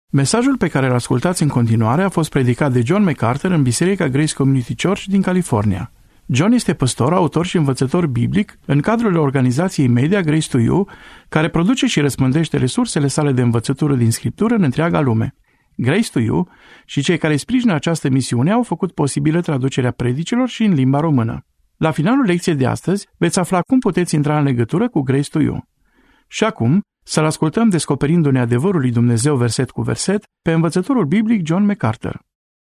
Mesajul pe care îl ascultați în continuare a fost predicat de John MacArthur în Biserica Grace Community Church din California. John este păstor, autor și învățător biblic în cadrul organizației media Grace to You, care produce și răspândește resursele sale de învățătură din Scriptură în întreaga lume. Grace to You și cei care sprijină această misiune au făcut posibilă traducerea predicilor și în limba română. La finalul lecției de astăzi veți afla cum puteți intra în legătură cu Grace to You. Și acum, să-l ascultăm descoperindu-ne adevărul lui Dumnezeu verset cu verset pe învățătorul biblic John MacArthur.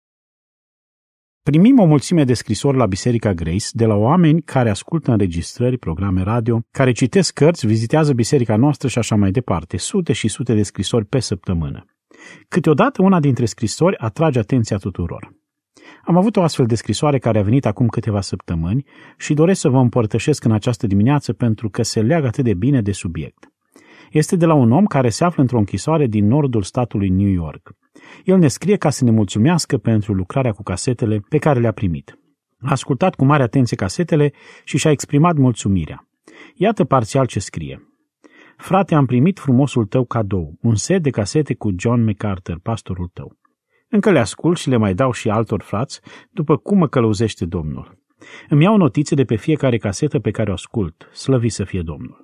Primim o mulțime de scrisori la Biserica Grace de la oameni care ascultă înregistrări, programe radio, care citesc cărți, vizitează biserica noastră și așa mai departe, sute și sute de scrisori pe săptămână. Câteodată una dintre scrisori atrage atenția tuturor. Am avut o astfel de scrisoare care a venit acum câteva săptămâni și doresc să vă împărtășesc în această dimineață pentru că se leagă atât de bine de subiect. Este de la un om care se află într-o închisoare din nordul statului New York. El ne scrie ca să ne mulțumească pentru lucrarea cu casetele pe care le-a primit. A ascultat cu mare atenție casetele și și-a exprimat mulțumirea. Iată parțial ce scrie. Frate, am primit frumosul tău cadou, un set de casete cu John MacArthur, pastorul tău. Încă le ascult și le mai dau și altor frați, după cum mă călăuzește Domnul. Îmi iau notițe de pe fiecare casetă pe care o ascult, slăvit să fie Domnul.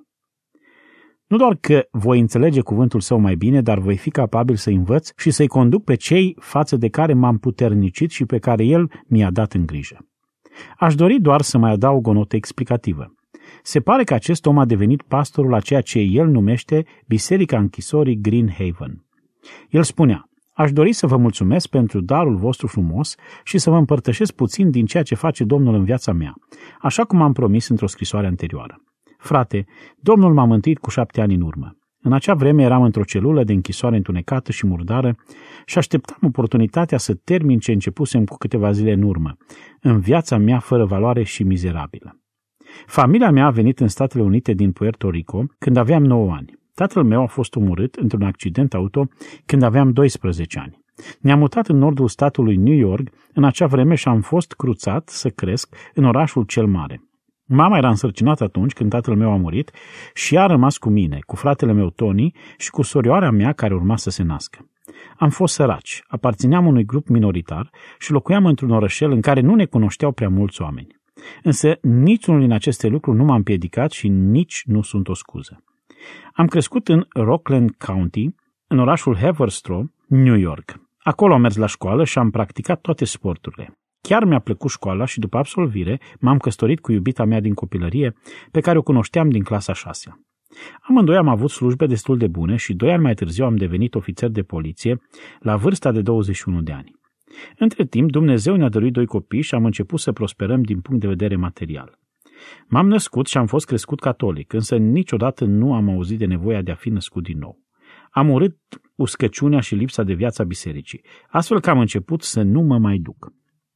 Nu doar că voi înțelege cuvântul său mai bine, dar voi fi capabil să învăț și să-i conduc pe cei față de care m-am puternicit și pe care el mi-a dat în grijă. Aș dori doar să mai adaug o notă explicativă. Se pare că acest om a devenit pastorul a ceea ce el numește Biserica Închisorii Green Haven. El spunea, aș dori să vă mulțumesc pentru darul vostru frumos și să vă împărtășesc puțin din ceea ce face Domnul în viața mea, așa cum am promis într-o scrisoare anterioară. Frate, Domnul m-a mântuit cu 7 ani în urmă. În acea vreme eram într-o celulă de închisoare întunecată și murdară și așteptam oportunitatea să termin ce începusem cu câteva zile în urmă, în viața mea fără valoare și mizerabilă. Familia mea a venit în Statele Unite din Puerto Rico când aveam 9 ani. Tatăl meu a fost omorât într-un accident auto când aveam 12 ani. Ne-am mutat în nordul statului New York în acea vreme și am fost cruțat să cresc în orașul cel mare. Mama era însărcinată atunci când tatăl meu a murit și ea a rămas cu mine, cu fratele meu Tony și cu sorioara mea care urma să se nască. Am fost săraci, aparțineam unui grup minoritar și locuiam într-un orășel în care nu ne cunoșteau prea mulți oameni. Însă niciunul din aceste lucruri nu m-a împiedicat și nici nu sunt o scuză. Am crescut în Rockland County, în orașul Haverstraw, New York. Acolo am mers la școală și am practicat toate sporturile. Chiar mi-a plăcut școala și după absolvire m-am căsătorit cu iubita mea din copilărie, pe care o cunoșteam din clasa 6. Amândoi am avut slujbe destul de bune și 2 ani mai târziu am devenit ofițer de poliție la vârsta de 21 de ani. Între timp, Dumnezeu ne-a dăruit 2 copii și am început să prosperăm din punct de vedere material. M-am născut și am fost crescut catolic, însă niciodată nu am auzit de nevoia de a fi născut din nou. Am urât uscăciunea și lipsa de viața bisericii, astfel că am început să nu mă mai duc.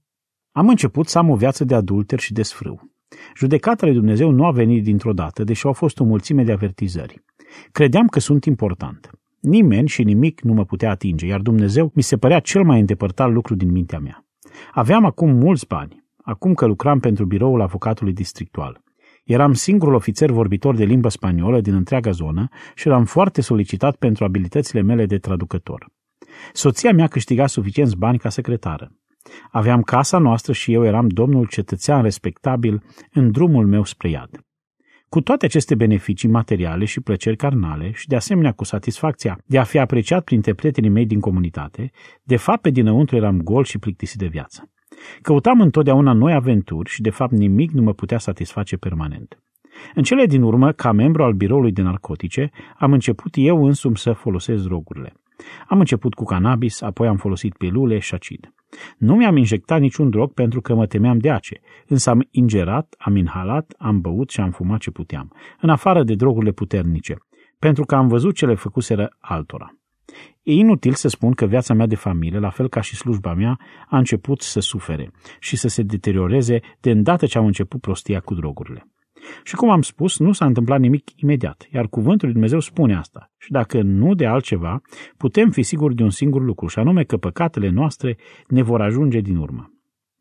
Am început să am o viață de adulter și de sfrâu. Judecata lui Dumnezeu nu a venit dintr-o dată, deși au fost o mulțime de avertizări. Credeam că sunt important. Nimeni și nimic nu mă putea atinge, iar Dumnezeu mi se părea cel mai îndepărtat lucru din mintea mea. Aveam acum mulți bani, acum că lucram pentru biroul avocatului districtual. Eram singurul ofițer vorbitor de limbă spaniolă din întreaga zonă și eram foarte solicitat pentru abilitățile mele de traducător. Soția mea câștiga suficienți bani ca secretară. Aveam casa noastră și eu eram domnul cetățean respectabil în drumul meu spre iad. Cu toate aceste beneficii materiale și plăceri carnale și de asemenea cu satisfacția de a fi apreciat printre prietenii mei din comunitate, de fapt pe dinăuntru eram gol și plictisit de viață. Căutam întotdeauna noi aventuri și de fapt nimic nu mă putea satisface permanent. În cele din urmă, ca membru al biroului de narcotice, am început eu însumi să folosesc drogurile. Am început cu cannabis, apoi am folosit pilule și acid. Nu mi-am injectat niciun drog pentru că mă temeam de ace, însă am ingerat, am inhalat, am băut și am fumat ce puteam, în afară de drogurile puternice, pentru că am văzut ce le făcuseră altora. E inutil să spun că viața mea de familie, la fel ca și slujba mea, a început să sufere și să se deterioreze de îndată ce am început prostia cu drogurile. Și cum am spus, nu s-a întâmplat nimic imediat, iar cuvântul lui Dumnezeu spune asta. Și dacă nu de altceva, putem fi siguri de un singur lucru, și anume că păcatele noastre ne vor ajunge din urmă.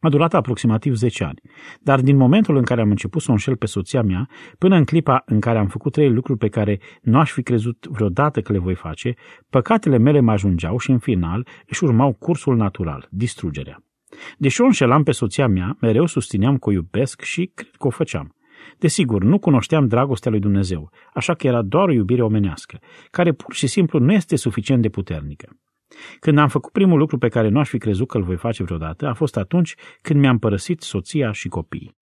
A durat aproximativ 10 ani, dar din momentul în care am început să o înșel pe soția mea, până în clipa în care am făcut 3 lucruri pe care nu aș fi crezut vreodată că le voi face, păcatele mele mă ajungeau și în final își urmau cursul natural, distrugerea. Deși o înșelam pe soția mea, mereu susțineam că o iubesc și cred că o făceam. Desigur, nu cunoșteam dragostea lui Dumnezeu, așa că era doar o iubire omenească, care pur și simplu nu este suficient de puternică. Când am făcut primul lucru pe care nu aș fi crezut că îl voi face vreodată, a fost atunci când mi-am părăsit soția și copiii.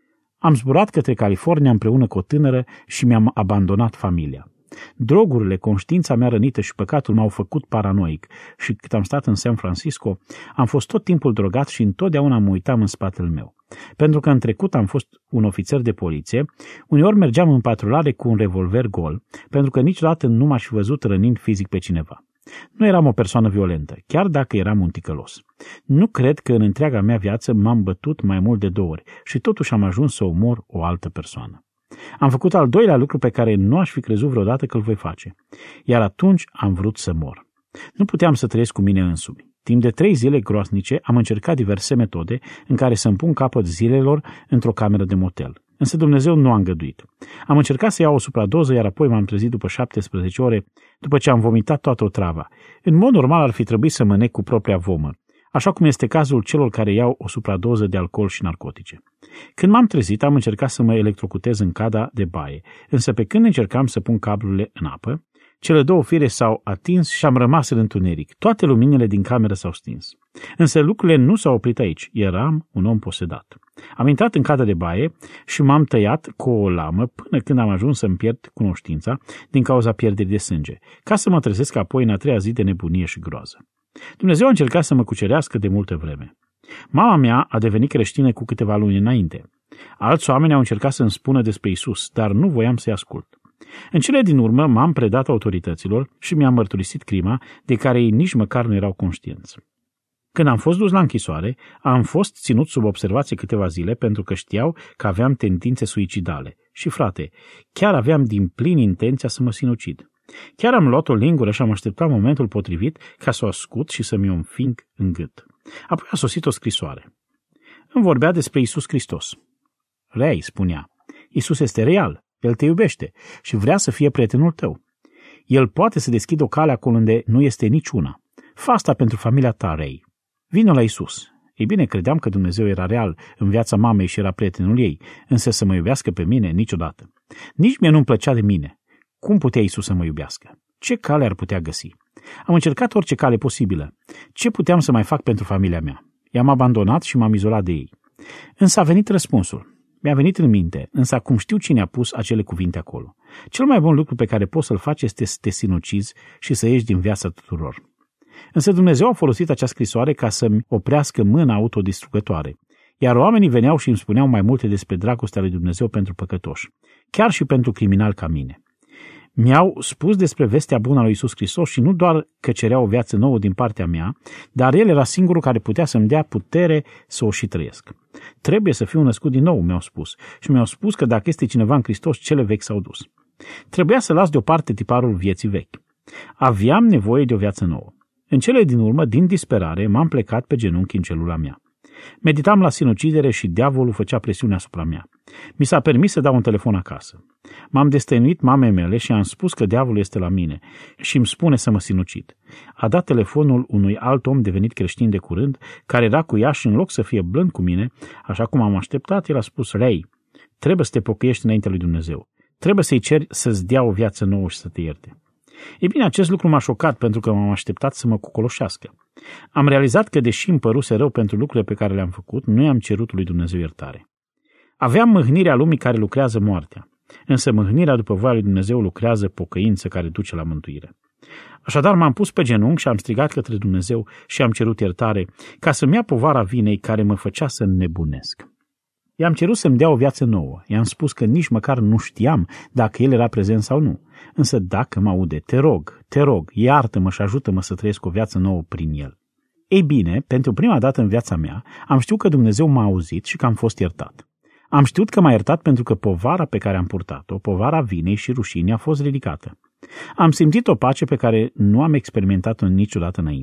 Am zburat către California împreună cu o tânără și mi-am abandonat familia. Drogurile, conștiința mea rănită și păcatul m-au făcut paranoic și cât am stat în San Francisco, am fost tot timpul drogat și întotdeauna mă uitam în spatele meu. Pentru că în trecut am fost un ofițer de poliție, uneori mergeam în patrulare cu un revolver gol, pentru că niciodată nu m-aș fi văzut rănind fizic pe cineva. Nu eram o persoană violentă, chiar dacă eram un ticălos. Nu cred că în întreaga mea viață m-am bătut mai mult de 2 ori și totuși am ajuns să omor o altă persoană. Am făcut al doilea lucru pe care nu aș fi crezut vreodată că îl voi face, iar atunci am vrut să mor. Nu puteam să trăiesc cu mine însumi. Timp de 3 zile groaznice am încercat diverse metode în care să-mi pun capăt zilelor într-o cameră de motel. Însă Dumnezeu nu a îngăduit. Am încercat să iau o supradoză, iar apoi m-am trezit după 17 ore, după ce am vomitat toată otrava. În mod normal ar fi trebuit să mă nec cu propria vomă, așa cum este cazul celor care iau o supradoză de alcool și narcotice. Când m-am trezit, am încercat să mă electrocutez în cada de baie, însă pe când încercam să pun cablurile în apă, cele 2 fire s-au atins și am rămas în întuneric. Toate luminile din cameră s-au stins. Însă lucrurile nu s-au oprit aici. Eram un om posedat. Am intrat în cada de baie și m-am tăiat cu o lamă până când am ajuns să-mi pierd cunoștința din cauza pierderii de sânge, ca să mă trezesc apoi în a 3-a zi de nebunie și groază. Dumnezeu a încercat să mă cucerească de multă vreme. Mama mea a devenit creștină cu câteva luni înainte. Alți oameni au încercat să-mi spună despre Isus, dar nu voiam să-i ascult. În cele din urmă m-am predat autorităților și mi-am mărturisit crima de care ei nici măcar nu erau conștienți. Când am fost dus la închisoare, am fost ținut sub observație câteva zile pentru că știau că aveam tendințe suicidale. Și, frate, chiar aveam din plin intenția să mă sinucid. Chiar am luat o lingură și am așteptat momentul potrivit ca să o ascut și să mi-o înfing în gât. Apoi a sosit o scrisoare. Îmi vorbea despre Iisus Hristos. Ray, spunea, Iisus este real. El te iubește și vrea să fie prietenul tău. El poate să deschidă o cale acolo unde nu este niciuna. Fă asta pentru familia ta, Ray. Vino la Isus. Ei bine, credeam că Dumnezeu era real în viața mamei și era prietenul ei, însă să mă iubească pe mine niciodată. Nici mie nu-mi plăcea de mine. Cum putea Isus să mă iubească? Ce cale ar putea găsi? Am încercat orice cale posibilă. Ce puteam să mai fac pentru familia mea? I-am abandonat și m-am izolat de ei. Însă a venit răspunsul. Mi-a venit în minte, însă acum știu cine a pus acele cuvinte acolo. Cel mai bun lucru pe care poți să-l faci este să te sinucizi și să ieși din viața tuturor. Însă Dumnezeu a folosit acea scrisoare ca să-mi oprească mâna autodistrugătoare, iar oamenii veneau și îmi spuneau mai multe despre dragostea lui Dumnezeu pentru păcătoși, chiar și pentru criminali ca mine. Mi-au spus despre vestea bună a lui Iisus Hristos și nu doar că cerea o viață nouă din partea mea, dar El era singurul care putea să-mi dea putere să o și trăiesc. Trebuie să fiu născut din nou, mi-au spus, și mi-au spus că dacă este cineva în Hristos, cele vechi s-au dus. Trebuia să las deoparte tiparul vieții vechi. Aveam nevoie de o viață nouă. În cele din urmă, din disperare, m-am plecat pe genunchi în celula mea. Meditam la sinucidere și diavolul făcea presiune asupra mea. Mi s-a permis să dau un telefon acasă. M-am destăinuit mamei mele și am spus că diavolul este la mine și îmi spune să mă sinucid. A dat telefonul unui alt om devenit creștin de curând, care era cu ea și în loc să fie blând cu mine, așa cum am așteptat, el a spus, Ray, trebuie să te pocăiești înaintea lui Dumnezeu. Trebuie să-i ceri să-ți dea o viață nouă și să te ierte. Ei bine, acest lucru m-a șocat pentru că m-am așteptat să mă cocoloșească. Am realizat că, deși îmi păruse rău pentru lucrurile pe care le-am făcut, nu i-am cerut lui Dumnezeu iertare. Aveam mâhnirea lumii care lucrează moartea, însă mâhnirea după voia lui Dumnezeu lucrează pocăință care duce la mântuire. Așadar m-am pus pe genunchi și am strigat către Dumnezeu și am cerut iertare ca să-mi ia povara vinei care mă făcea să înnebunesc. I-am cerut să-mi dea o viață nouă. I-am spus că nici măcar nu știam dacă El era prezent sau nu. Însă dacă mă aude, te rog, iartă-mă și ajută-mă să trăiesc o viață nouă prin El. Ei bine, pentru prima dată în viața mea, am știut că Dumnezeu m-a auzit și că am fost iertat. Am știut că m-a iertat pentru că povara pe care am purtat-o, povara vinei și rușinii, a fost ridicată. Am simțit o pace pe care nu am experimentat-o niciodată înainte.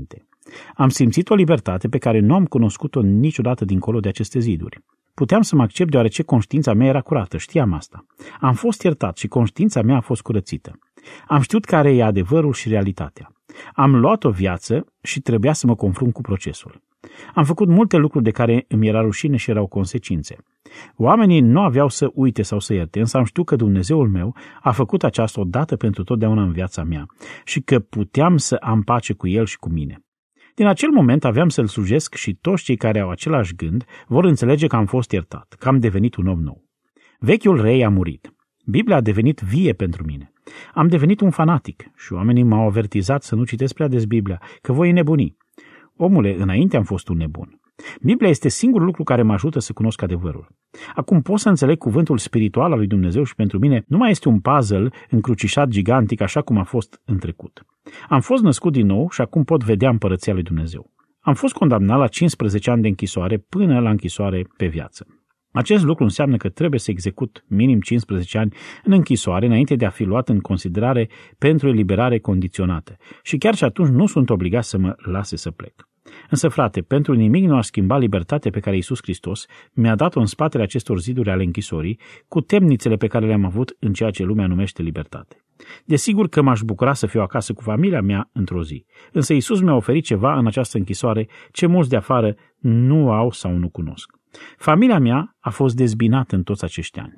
Am simțit o libertate pe care nu am cunoscut-o niciodată dincolo de aceste ziduri. Puteam să mă accept deoarece conștiința mea era curată, știam asta. Am fost iertat și conștiința mea a fost curățită. Am știut care e adevărul și realitatea. Am luat o viață și trebuia să mă confrunt cu procesul. Am făcut multe lucruri de care îmi era rușine și erau consecințe. Oamenii nu aveau să uite sau să ierte, însă am știut că Dumnezeul meu a făcut aceasta odată pentru totdeauna în viața mea și că puteam să am pace cu El și cu mine. Din acel moment aveam să-L slujesc și toți cei care au același gând vor înțelege că am fost iertat, că am devenit un om nou. Vechiul rei a murit. Biblia a devenit vie pentru mine. Am devenit un fanatic și oamenii m-au avertizat să nu citesc prea des Biblia, că voi nebuni. Omule, înainte am fost un nebun. Biblia este singurul lucru care mă ajută să cunosc adevărul. Acum pot să înțeleg cuvântul spiritual al lui Dumnezeu și pentru mine nu mai este un puzzle încrucișat gigantic așa cum a fost în trecut. Am fost născut din nou și acum pot vedea împărăția lui Dumnezeu. Am fost condamnat la 15 ani de închisoare până la închisoare pe viață. Acest lucru înseamnă că trebuie să execut minim 15 ani în închisoare înainte de a fi luat în considerare pentru eliberare condiționată și chiar și atunci nu sunt obligat să mă lase să plec. Însă, frate, pentru nimic nu a schimbat libertatea pe care Iisus Hristos mi-a dat-o în spatele acestor ziduri ale închisorii, cu temnițele pe care le-am avut în ceea ce lumea numește libertate. Desigur că m-aș bucura să fiu acasă cu familia mea într-o zi, însă Iisus mi-a oferit ceva în această închisoare ce mulți de afară nu au sau nu cunosc. Familia mea a fost dezbinată în toți acești ani.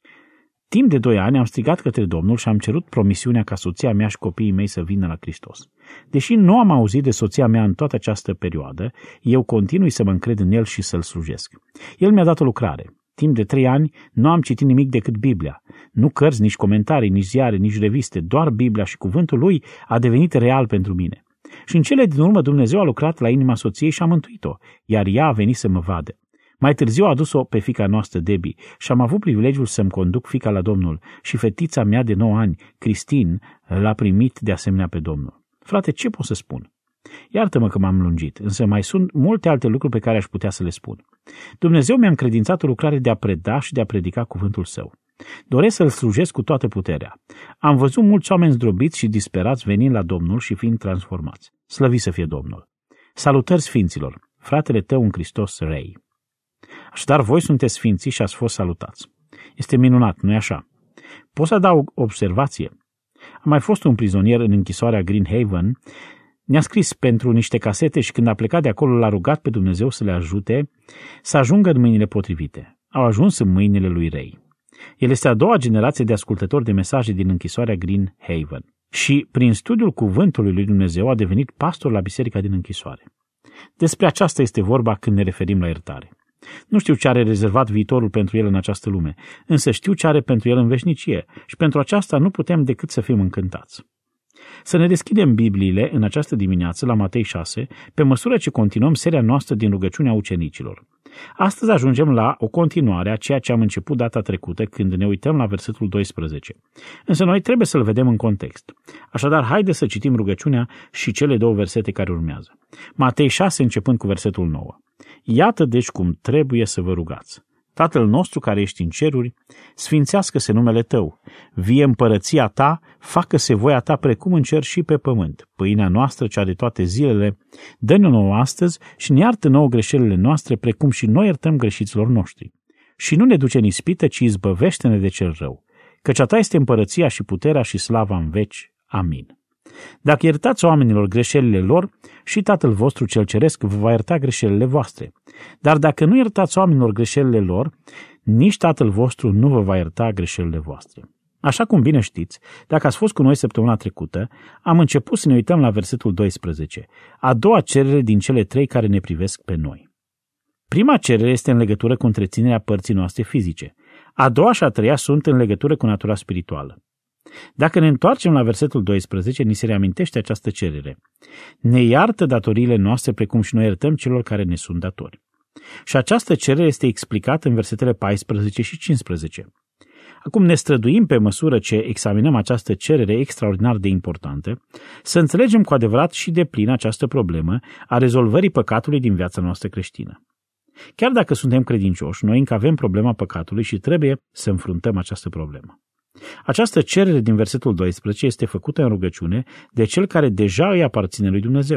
Timp de 2 ani am strigat către Domnul și am cerut promisiunea ca soția mea și copiii mei să vină la Hristos. Deși nu am auzit de soția mea în toată această perioadă, eu continui să mă încred în El și să-L slujesc. El mi-a dat o lucrare. Timp de 3 ani nu am citit nimic decât Biblia. Nu cărți, nici comentarii, nici ziare, nici reviste, doar Biblia și cuvântul Lui a devenit real pentru mine. Și în cele din urmă Dumnezeu a lucrat la inima soției și a mântuit-o, iar ea a venit să mă vadă. Mai târziu a adus-o pe fiica noastră, Debbie, și am avut privilegiul să-mi conduc fiica la Domnul și fetița mea de 9 ani, Cristin, l-a primit de asemenea pe Domnul. Frate, ce pot să spun? Iartă-mă că m-am lungit, însă mai sunt multe alte lucruri pe care aș putea să le spun. Dumnezeu mi-a încredințat o lucrare de a preda și de a predica cuvântul Său. Doresc să-L slujesc cu toată puterea. Am văzut mulți oameni zdrobiți și disperați venind la Domnul și fiind transformați. Slăvit să fie Domnul! Salutări sfinților! Fratele tău în Hristos, Ray. Așadar, voi sunteți sfinții și ați fost salutați. Este minunat, nu-i așa? Pot să adaug observație? Am mai fost un prizonier în închisoarea Green Haven. Ne-a scris pentru niște casete și când a plecat de acolo l-a rugat pe Dumnezeu să le ajute să ajungă în mâinile potrivite. Au ajuns în mâinile lui Ray. El este a 2-a generație de ascultători de mesaje din închisoarea Green Haven și prin studiul cuvântului lui Dumnezeu a devenit pastor la biserica din închisoare. Despre aceasta este vorba când ne referim la iertare. Nu știu ce are rezervat viitorul pentru el în această lume, însă știu ce are pentru el în veșnicie și pentru aceasta nu putem decât să fim încântați. Să ne deschidem Bibliile în această dimineață la Matei 6, pe măsură ce continuăm seria noastră din rugăciunea ucenicilor. Astăzi ajungem la o continuare a ceea ce am început data trecută când ne uităm la versetul 12. Însă noi trebuie să-l vedem în context. Așadar, haide să citim rugăciunea și cele 2 versete care urmează. Matei 6 începând cu versetul 9. Iată deci cum trebuie să vă rugați. Tatăl nostru care ești în ceruri, sfințească-se numele Tău, vie împărăția Ta, facă-se voia Ta precum în cer și pe pământ. Pâinea noastră, cea de toate zilele, dă-ne nouă astăzi și ne iartă nouă greșelile noastre, precum și noi iertăm greșiților noștri. Și nu ne duce în ispită, ci izbăvește-ne de cel rău, căci a Ta este împărăția și puterea și slava în veci. Amin. Dacă iertați oamenilor greșelile lor, și Tatăl vostru cel ceresc vă va ierta greșelile voastre. Dar dacă nu iertați oamenilor greșelile lor, nici Tatăl vostru nu vă va ierta greșelile voastre. Așa cum bine știți, dacă ați fost cu noi săptămâna trecută, am început să ne uităm la versetul 12, a 2-a cerere din cele 3 care ne privesc pe noi. Prima cerere este în legătură cu întreținerea părții noastre fizice. A 2-a și a 3-a sunt în legătură cu natura spirituală. Dacă ne întoarcem la versetul 12, ni se reamintește această cerere. Ne iartă datoriile noastre precum și noi iertăm celor care ne sunt datori. Și această cerere este explicată în versetele 14 și 15. Acum ne străduim pe măsură ce examinăm această cerere extraordinar de importantă, să înțelegem cu adevărat și de plin această problemă a rezolvării păcatului din viața noastră creștină. Chiar dacă suntem credincioși, noi încă avem problema păcatului și trebuie să înfruntăm această problemă. Această cerere din versetul 12 este făcută în rugăciune de cel care deja îi aparține lui Dumnezeu.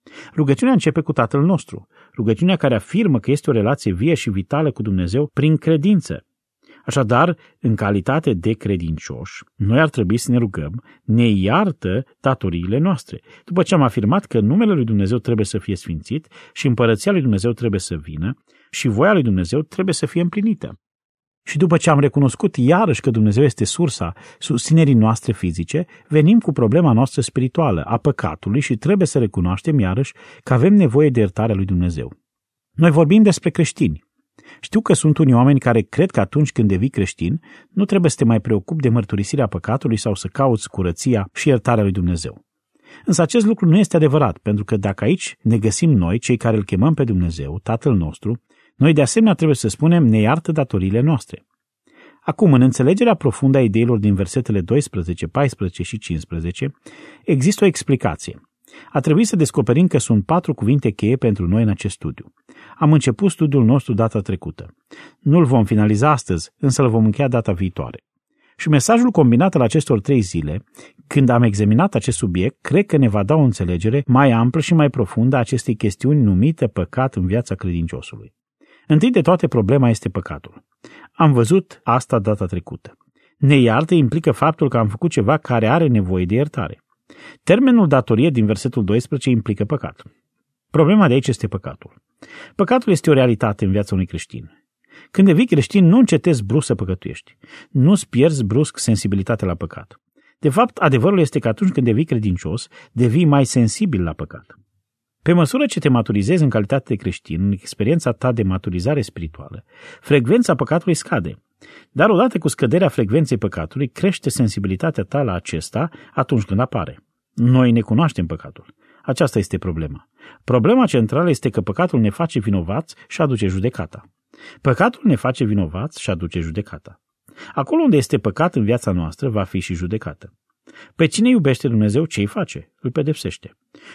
Rugăciunea începe cu Tatăl nostru, rugăciunea care afirmă că este o relație vie și vitală cu Dumnezeu prin credință. Așadar, în calitate de credincioși, noi ar trebui să ne rugăm, ne iartă datoriile noastre. După ce am afirmat că numele lui Dumnezeu trebuie să fie sfințit și împărăția lui Dumnezeu trebuie să vină și voia lui Dumnezeu trebuie să fie împlinită. Și după ce am recunoscut iarăși că Dumnezeu este sursa susținerii noastre fizice, venim cu problema noastră spirituală, a păcatului, și trebuie să recunoaștem iarăși că avem nevoie de iertarea lui Dumnezeu. Noi vorbim despre creștini. Știu că sunt unii oameni care cred că atunci când devii creștin, nu trebuie să te mai preocupi de mărturisirea păcatului sau să cauți curăția și iertarea lui Dumnezeu. Însă acest lucru nu este adevărat, pentru că dacă aici ne găsim noi, cei care îl chemăm pe Dumnezeu, Tatăl nostru, noi de asemenea trebuie să spunem, ne iartă datoriile noastre. Acum, în înțelegerea profundă a ideilor din versetele 12, 14 și 15, există o explicație. A trebuit să descoperim că sunt 4 cuvinte cheie pentru noi în acest studiu. Am început studiul nostru data trecută. Nu-l vom finaliza astăzi, însă îl vom încheia data viitoare. Și mesajul combinat al acestor 3 zile, când am examinat acest subiect, cred că ne va da o înțelegere mai amplă și mai profundă a acestei chestiuni numite păcat în viața credinciosului. Întâi de toate, problema este păcatul. Am văzut asta data trecută. Ne iartă implică faptul că am făcut ceva care are nevoie de iertare. Termenul datorie din versetul 12 implică păcat. Problema de aici este păcatul. Păcatul este o realitate în viața unui creștin. Când devii creștin, nu încetezi brusc să păcătuiești. Nu-ți pierzi brusc sensibilitatea la păcat. De fapt, adevărul este că atunci când devii credincios, devii mai sensibil la păcat. Pe măsură ce te maturizezi în calitate de creștin, în experiența ta de maturizare spirituală, frecvența păcatului scade. Dar odată cu scăderea frecvenței păcatului, crește sensibilitatea ta la acesta atunci când apare. Noi ne cunoaștem păcatul. Aceasta este problema. Problema centrală este că păcatul ne face vinovați și aduce judecata. Păcatul ne face vinovați și aduce judecata. Acolo unde este păcat în viața noastră, va fi și judecată. Pe cine iubește Dumnezeu, ce-i face? Îl pedepsește.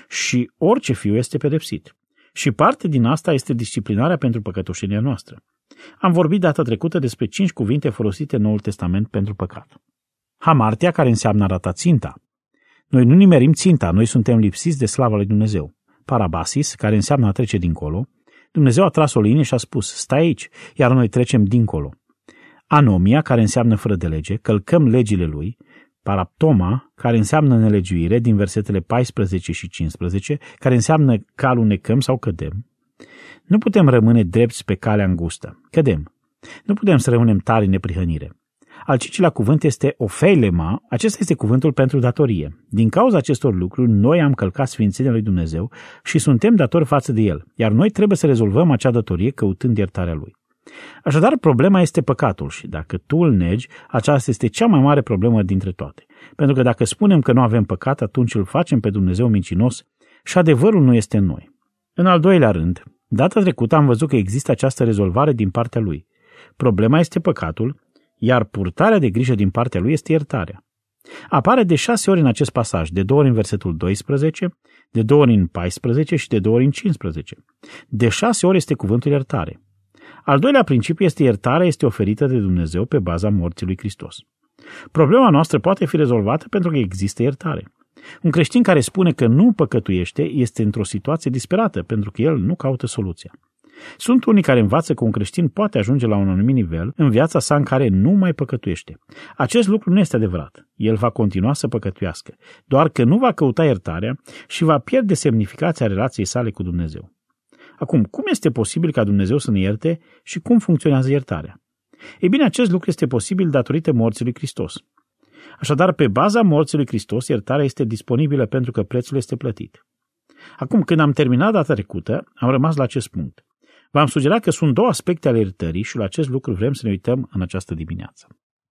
Și orice fiu este pedepsit. Și parte din asta este disciplinarea pentru păcătoșenia noastră. Am vorbit data trecută despre 5 cuvinte folosite în Noul Testament pentru păcat. Hamartia, care înseamnă a rata ținta. Noi nu nimerim ținta, noi suntem lipsiți de slava lui Dumnezeu. Parabasis, care înseamnă a trece dincolo. Dumnezeu a tras o linie și a spus, stai aici, iar noi trecem dincolo. Anomia, care înseamnă fără de lege, călcăm legile lui. Paraptoma, care înseamnă nelegiuire, din versetele 14 și 15, care înseamnă că alunecăm sau cădem. Nu putem rămâne drepți pe calea îngustă. Cădem. Nu putem să rămânem tari în neprihănire. Al 5-lea cuvânt este ofeilema, acesta este cuvântul pentru datorie. Din cauza acestor lucruri, noi am călcat sfințenia lui Dumnezeu și suntem datori față de El, iar noi trebuie să rezolvăm acea datorie căutând iertarea Lui. Așadar, problema este păcatul și dacă tu îl negi, aceasta este cea mai mare problemă dintre toate. Pentru că dacă spunem că nu avem păcat, atunci îl facem pe Dumnezeu mincinos și adevărul nu este în noi. În al 2-lea rând, data trecută am văzut că există această rezolvare din partea Lui. Problema este păcatul, iar purtarea de grijă din partea Lui este iertarea. Apare de 6 ori în acest pasaj, de 2 ori în versetul 12, de 2 ori în 14 și de 2 ori în 15. De 6 ori este cuvântul iertare. Al 2-lea principiu este iertarea este oferită de Dumnezeu pe baza morții lui Hristos. Problema noastră poate fi rezolvată pentru că există iertare. Un creștin care spune că nu păcătuiește este într-o situație disperată pentru că el nu caută soluția. Sunt unii care învață că un creștin poate ajunge la un anumit nivel în viața sa în care nu mai păcătuiește. Acest lucru nu este adevărat. El va continua să păcătuiască, doar că nu va căuta iertarea și va pierde semnificația relației sale cu Dumnezeu. Acum, cum este posibil ca Dumnezeu să ne ierte și cum funcționează iertarea? Ei bine, acest lucru este posibil datorită morții lui Hristos. Așadar, pe baza morții lui Hristos, iertarea este disponibilă pentru că prețul este plătit. Acum, când am terminat data trecută, am rămas la acest punct. V-am sugerat că sunt 2 aspecte ale iertării și la acest lucru vrem să ne uităm în această dimineață.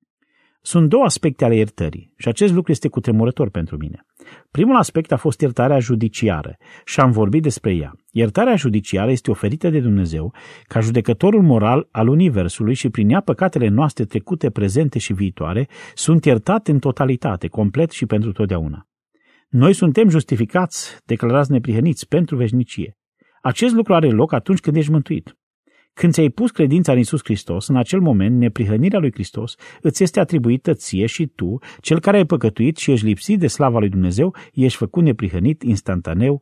Sunt 2 aspecte ale iertării și acest lucru este cutremurător pentru mine. Primul aspect a fost iertarea judiciară și am vorbit despre ea. Iertarea judiciară este oferită de Dumnezeu ca judecătorul moral al Universului și prin ea păcatele noastre trecute, prezente și viitoare sunt iertate în totalitate, complet și pentru totdeauna. Noi suntem justificați, declarați neprihăniți pentru veșnicie. Acest lucru are loc atunci când ești mântuit. Când ți-ai pus credința în Iisus Hristos, în acel moment, neprihănirea lui Hristos îți este atribuită ție și tu, cel care ai păcătuit și ești lipsit de slava lui Dumnezeu, ești făcut neprihănit instantaneu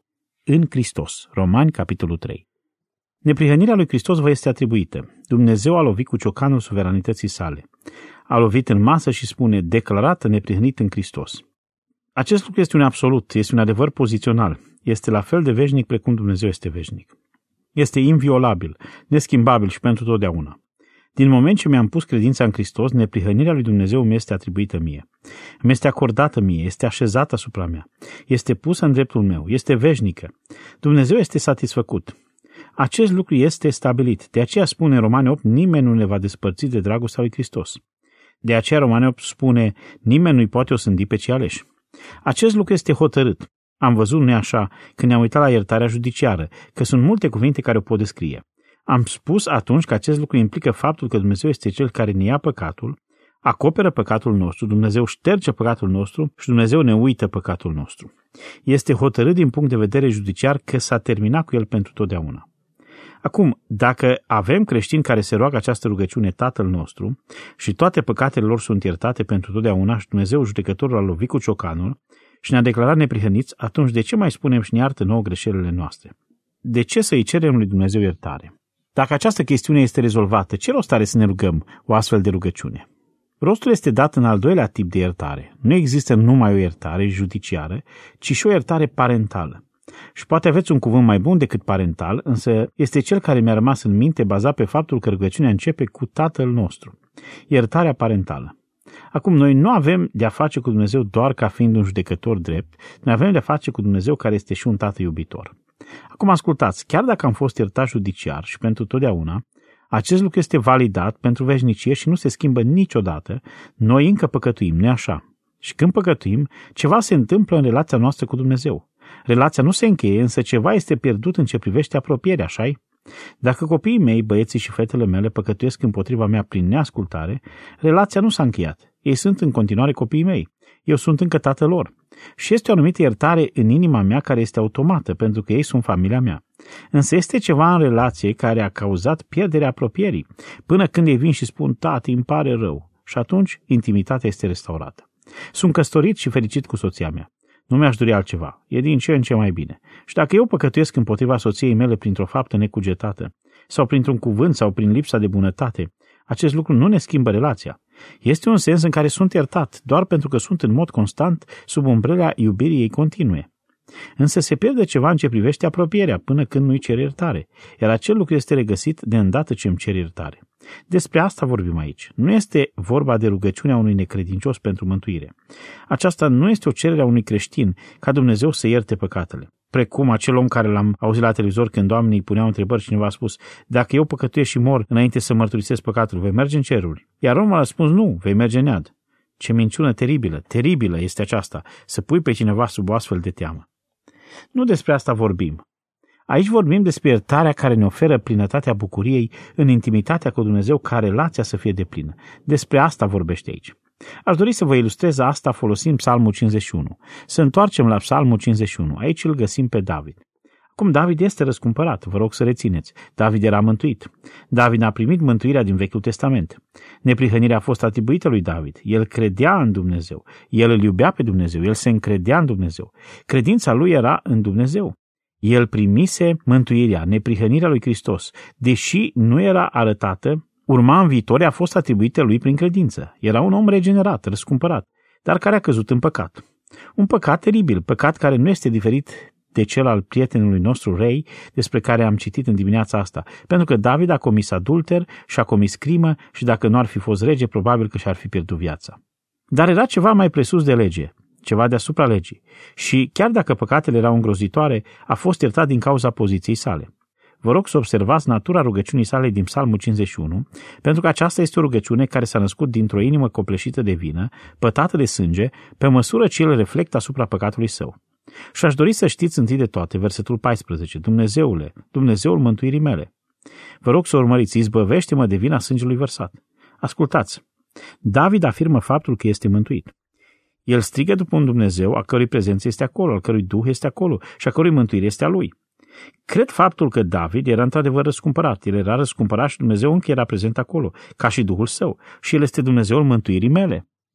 în Hristos. Romani, capitolul 3. Neprihănirea lui Hristos vă este atribuită. Dumnezeu a lovit cu ciocanul suveranității sale. A lovit în masă și spune, declarată neprihănit în Hristos. Acest lucru este un absolut, este un adevăr pozițional. Este la fel de veșnic precum Dumnezeu este veșnic. Este inviolabil, neschimbabil și pentru totdeauna. Din moment ce mi-am pus credința în Hristos, neprihănirea lui Dumnezeu mi este atribuită mie. Mi este acordată mie, este așezată asupra mea, este pusă în dreptul meu, este veșnică. Dumnezeu este satisfăcut. Acest lucru este stabilit. De aceea spune în Romani 8, nimeni nu ne va despărți de dragostea lui Hristos. De aceea Romani 8 spune, nimeni nu-i poate osândi pe cei aleși. Acest lucru este hotărât. Am văzut, nu-i așa, când ne-am uitat la iertarea judiciară, că sunt multe cuvinte care o pot descrie. Am spus atunci că acest lucru implică faptul că Dumnezeu este Cel care ne ia păcatul, acoperă păcatul nostru, Dumnezeu șterge păcatul nostru și Dumnezeu ne uită păcatul nostru. Este hotărât din punct de vedere judiciar că s-a terminat cu el pentru totdeauna. Acum, dacă avem creștini care se roagă această rugăciune Tatăl nostru și toate păcatele lor sunt iertate pentru totdeauna și Dumnezeu judecătorul a lovit cu ciocanul și ne-a declarat neprihăniți, atunci de ce mai spunem și ne iartă nouă greșelile noastre? De ce să-i cerem lui Dumnezeu iertare? Dacă această chestiune este rezolvată, ce rost are să ne rugăm o astfel de rugăciune? Rostul este dat în al doilea tip de iertare. Nu există numai o iertare judiciară, ci și o iertare parentală. Și poate aveți un cuvânt mai bun decât parental, însă este cel care mi-a rămas în minte bazat pe faptul că rugăciunea începe cu Tatăl nostru. Iertarea parentală. Acum, noi nu avem de-a face cu Dumnezeu doar ca fiind un judecător drept, noi avem de-a face cu Dumnezeu care este și un tată iubitor. Acum ascultați, chiar dacă am fost iertat judiciar și pentru totdeauna, acest lucru este validat pentru veșnicie și nu se schimbă niciodată, noi încă păcătuim, nu-i așa? Și când păcătuim, ceva se întâmplă în relația noastră cu Dumnezeu. Relația nu se încheie, însă ceva este pierdut în ce privește apropierea, așa-i? Dacă copiii mei, băieții și fetele mele păcătuiesc împotriva mea prin neascultare, relația nu s-a încheiat. Ei sunt în continuare copiii mei. Eu sunt încă tatăl lor. Și este o anumită iertare în inima mea care este automată, pentru că ei sunt familia mea. Însă este ceva în relație care a cauzat pierderea apropierii, până când ei vin și spun, tati, îmi pare rău. Și atunci intimitatea este restaurată. Sunt căsătorit și fericit cu soția mea. Nu mi-aș dori altceva. E din ce în ce mai bine. Și dacă eu păcătuiesc împotriva soției mele printr-o faptă necugetată, sau printr-un cuvânt, sau prin lipsa de bunătate, acest lucru nu ne schimbă relația. Este un sens în care sunt iertat, doar pentru că sunt în mod constant sub umbrela iubirii ei continue. Însă se pierde ceva în ce privește apropierea, până când nu-i cer iertare, iar acel lucru este regăsit de îndată ce îmi cer iertare. Despre asta vorbim aici. Nu este vorba de rugăciunea unui necredincios pentru mântuire. Aceasta nu este o cerere a unui creștin ca Dumnezeu să ierte păcatele. Precum acel om care l-am auzit la televizor când oamenii îi puneau întrebări și cineva a spus, dacă eu păcătuiesc și mor înainte să mărturisesc păcatul, vei merge în ceruri? Iar omul a răspuns, nu, vei merge în iad. Ce minciună teribilă este aceasta, să pui pe cineva sub o astfel de teamă. Nu despre asta vorbim. Aici vorbim despre iertarea care ne oferă plinătatea bucuriei în intimitatea cu Dumnezeu ca relația să fie deplină. Despre asta vorbește aici. Aș dori să vă ilustrez asta folosind Psalmul 51. Să întoarcem la Psalmul 51. Aici îl găsim pe David. Acum David este răscumpărat, vă rog să rețineți. David era mântuit. David a primit mântuirea din Vechiul Testament. Neprihănirea a fost atribuită lui David. El credea în Dumnezeu. El îl iubea pe Dumnezeu. El se încredea în Dumnezeu. Credința lui era în Dumnezeu. El primise mântuirea, neprihănirea lui Hristos. Deși nu era arătată, urma în viitor, a fost atribuită lui prin credință. Era un om regenerat, răscumpărat, dar care a căzut în păcat. Un păcat teribil, păcat care nu este diferit de cel al prietenului nostru Rei, despre care am citit în dimineața asta, pentru că David a comis adulter și a comis crimă și dacă nu ar fi fost rege, probabil că și-ar fi pierdut viața. Dar era ceva mai presus de lege, ceva deasupra legii. Și chiar dacă păcatele erau îngrozitoare, a fost iertat din cauza poziției sale. Vă rog să observați natura rugăciunii sale din Psalmul 51, pentru că aceasta este o rugăciune care s-a născut dintr-o inimă copleșită de vină, pătată de sânge, pe măsură ce el reflectă asupra păcatului său. Și aș dori să știți întâi de toate, versetul 14, Dumnezeule, Dumnezeul mântuirii mele. Vă rog să urmăriți, izbăvește-mă de vina sângelui vărsat. Ascultați, David afirmă faptul că este mântuit. El strigă după un Dumnezeu a cărui prezență este acolo, al cărui Duh este acolo și a cărui mântuire este a lui. Cred faptul că David era într-adevăr răscumpărat. El era răscumpărat și Dumnezeu încă era prezent acolo, ca și Duhul său. Și El este Dumnezeul mântuirii mele.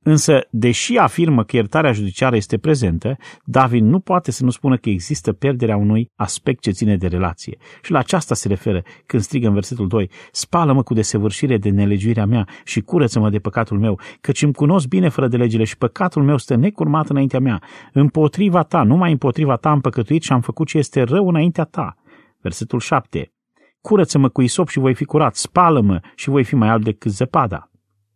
Însă, deși afirmă că iertarea judiciară este prezentă, David nu poate să nu spună că există pierderea unui aspect ce ține de relație. Și la aceasta se referă când strigă în versetul 2: spală-mă cu desăvârșire de nelegiuirea mea și curăță-mă de păcatul meu, căci îmi cunosc bine fără de legile și păcatul meu stă necurmat înaintea mea. Împotriva ta, numai împotriva ta am păcătuit și am făcut ce este rău înaintea ta. Versetul 7: curăță-mă cu isop și voi fi curat, spală-mă și voi fi mai alb decât zăpada.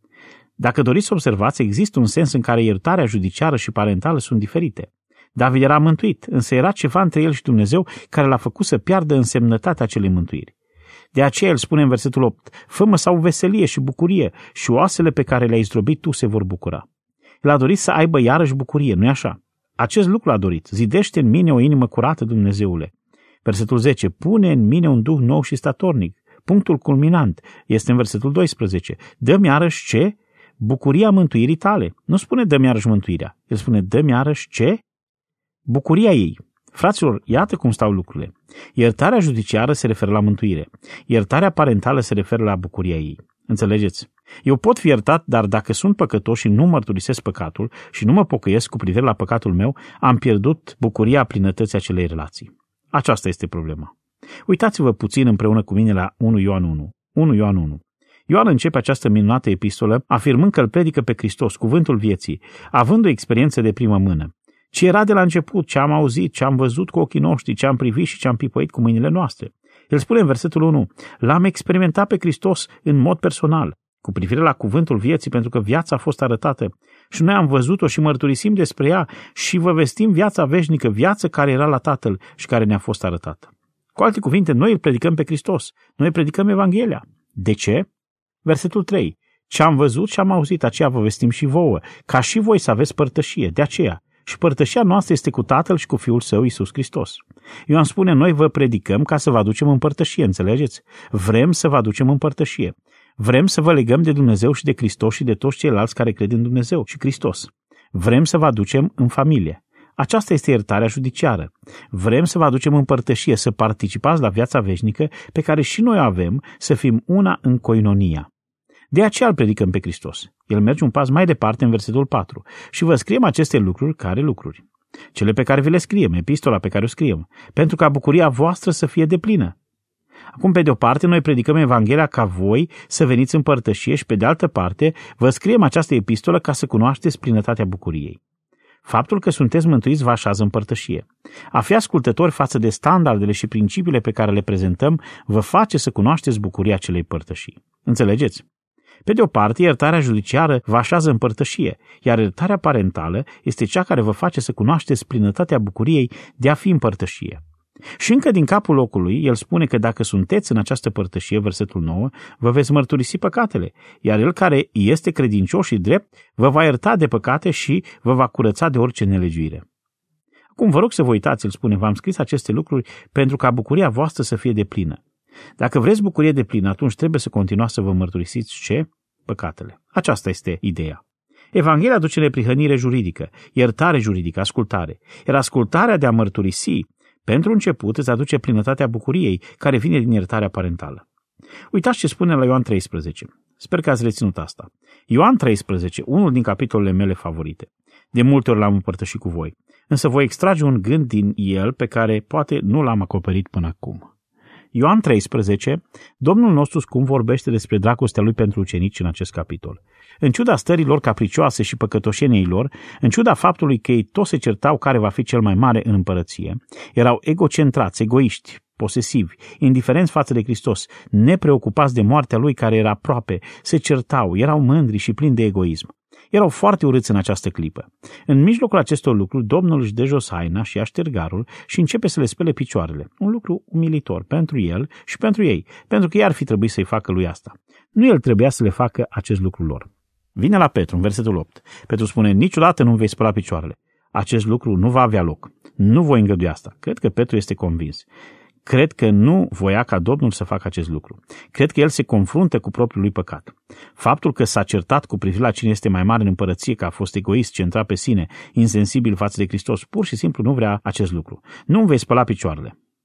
Dacă doriți să observați, există un sens în care iertarea judiciară și parentală sunt diferite. David era mântuit, însă era ceva între el și Dumnezeu care l-a făcut să piardă însemnătatea acelei mântuiri. De aceea el spune în versetul 8: fă-mă să au veselie și bucurie și oasele pe care le-ai zdrobit tu se vor bucura. El a dorit să aibă iarăși bucurie, nu-i așa? Acest lucru a dorit: zidește în mine o inimă curată, Dumnezeule. Versetul 10: pune în mine un duh nou și statornic. Punctul culminant este în versetul 12: dă-mi iarăși ce? Bucuria mântuirii tale. Nu spune dă-mi iarăși mântuirea. El spune dă-mi iarăși ce? Bucuria ei. Fraților, iată cum stau lucrurile. Iertarea judiciară se referă la mântuire. Iertarea parentală se referă la bucuria ei. Înțelegeți? Eu pot fi iertat, dar dacă sunt păcătos și nu mărturisesc păcatul și nu mă pocăiesc cu privire la păcatul meu, am pierdut bucuria plinătății acelei relații. Aceasta este problema. Uitați-vă puțin împreună cu mine la 1 Ioan 1. 1 Ioan 1. Ioan începe această minunată epistolă afirmând că îl predică pe Hristos, cuvântul vieții, având o experiență de primă mână. Ce era de la început, ce am auzit, ce am văzut cu ochii noștri, ce am privit și ce am pipăit cu mâinile noastre. El spune în versetul 1: l-am experimentat pe Hristos în mod personal, cu privire la cuvântul vieții, pentru că viața a fost arătată și noi am văzut-o și mărturisim despre ea și vă vestim viața veșnică, viață care era la Tatăl și care ne-a fost arătată. Cu alte cuvinte, noi îl predicăm pe Hristos, noi predicăm Evanghelia. De ce? Versetul 3: ce am văzut și am auzit, aceea vă vestim și vouă, ca și voi să aveți părtășie, de aceea. Și părtășia noastră este cu Tatăl și cu Fiul Său, Iisus Hristos. Ioan spune, noi vă predicăm ca să vă aducem în părtășie, înțelegeți? Vrem să vă aducem în părtășie. Vrem să vă legăm de Dumnezeu și de Hristos și de toți ceilalți care cred în Dumnezeu și Hristos. Vrem să vă aducem în familie. Aceasta este iertarea judiciară. Vrem să vă aducem în părtășie, să participați la viața veșnică pe care și noi o avem, să fim una în koinonia. De aceea îl predicăm pe Hristos. El merge un pas mai departe în versetul 4. Și vă scriem aceste lucruri, care lucruri? Cele pe care vi le scriem, epistola pe care o scriem, pentru ca bucuria voastră să fie deplină. Acum, pe de o parte, noi predicăm Evanghelia ca voi să veniți în părtășie și, pe de altă parte, vă scriem această epistolă ca să cunoașteți plinătatea bucuriei. Faptul că sunteți mântuiți vă așează în părtășie. A fi ascultători față de standardele și principiile pe care le prezentăm vă face să cunoașteți bucuria acelei părtășii. Înțelegeți? Pe de o parte, iertarea judiciară vă așează în părtășie, iar iertarea parentală este cea care vă face să cunoașteți plinătatea bucuriei de a fi în părtășie. Și încă din capul locului, el spune că dacă sunteți în această părtășie, versetul 9, vă veți mărturisi păcatele, iar el care este credincios și drept vă va ierta de păcate și vă va curăța de orice nelegiuire. Acum vă rog să vă uitați, el spune, v-am scris aceste lucruri pentru ca bucuria voastră să fie deplină. Dacă vreți bucurie deplină, atunci trebuie să continuați să vă mărturisiți ce? Păcatele. Aceasta este ideea. Evanghelia aduce neprihănire juridică, iertare juridică, ascultare. Iar ascultarea de a mărturisi, pentru început, îți aduce plinătatea bucuriei, care vine din iertarea parentală. Uitați ce spune la Ioan 13. Sper că ați reținut asta. Ioan 13, unul din capitolele mele favorite. De multe ori l-am împărtășit cu voi, însă voi extrage un gând din el pe care poate nu l-am acoperit până acum. Ioan 13, Domnul nostru scump vorbește despre dragostea lui pentru ucenici în acest capitol. În ciuda stărilor capricioase și păcătoșeniei lor, în ciuda faptului că ei toți se certau care va fi cel mai mare în împărăție, erau egocentrați, egoiști, posesivi, indiferenți față de Hristos, nepreocupați de moartea lui care era aproape, se certau, erau mândri și plini de egoism. Erau foarte urâți în această clipă. În mijlocul acestor lucruri, Domnul își dă jos haina și ia ștergarul și începe să le spele picioarele. Un lucru umilitor pentru el și pentru ei, pentru că ei ar fi trebuit să-i facă lui asta. Nu el trebuia să le facă acest lucru lor. Vine la Petru, în versetul 8. Petru spune, niciodată nu vei spăla picioarele. Acest lucru nu va avea loc. Nu voi îngădui asta. Cred că Petru este convins. Cred că nu voia ca Domnul să facă acest lucru. Cred că el se confruntă cu propriul lui păcat. Faptul că s-a certat cu privire la cine este mai mare în împărăție, că a fost egoist, centrat pe sine, insensibil față de Hristos, pur și simplu nu vrea acest lucru. Nu îmi vei spăla picioarele.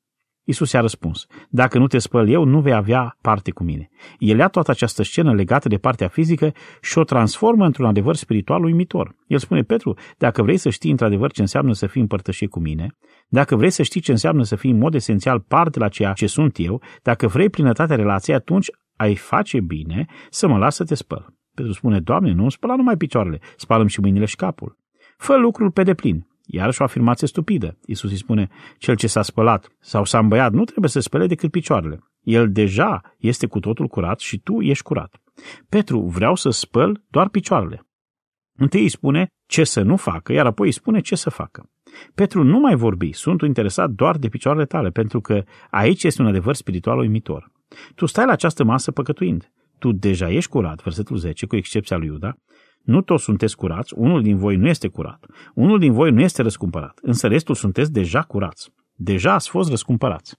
Iisus i-a răspuns: dacă nu te spăl eu, nu vei avea parte cu mine. El ia toată această scenă legată de partea fizică și o transformă într-un adevăr spiritual uimitor. El spune: Petru, dacă vrei să știi într-adevăr ce înseamnă să fii împărtășit cu mine, dacă vrei să știi ce înseamnă să fii în mod esențial parte la ceea ce sunt eu, dacă vrei plinătatea relației, atunci ai face bine să mă las să te spăl. Petru spune: Doamne, nu îmi spăla numai picioarele, spală-mi și mâinile și capul. Fă lucrul pe deplin. Iarăși o afirmație stupidă. Iisus îi spune: cel ce s-a spălat sau s-a îmbăiat nu trebuie să spele decât picioarele. El deja este cu totul curat și tu ești curat. Petru: vreau să spăl doar picioarele. Întâi îi spune ce să nu facă, iar apoi îi spune ce să facă. Petru: nu mai vorbi, sunt interesat doar de picioarele tale, pentru că aici este un adevăr spiritual uimitor. Tu stai la această masă păcătuind. Tu deja ești curat, versetul 10, cu excepția lui Iuda. Nu toți sunteți curați, unul din voi nu este curat, unul din voi nu este răscumpărat, însă restul sunteți deja curați. Deja ați fost răscumpărați.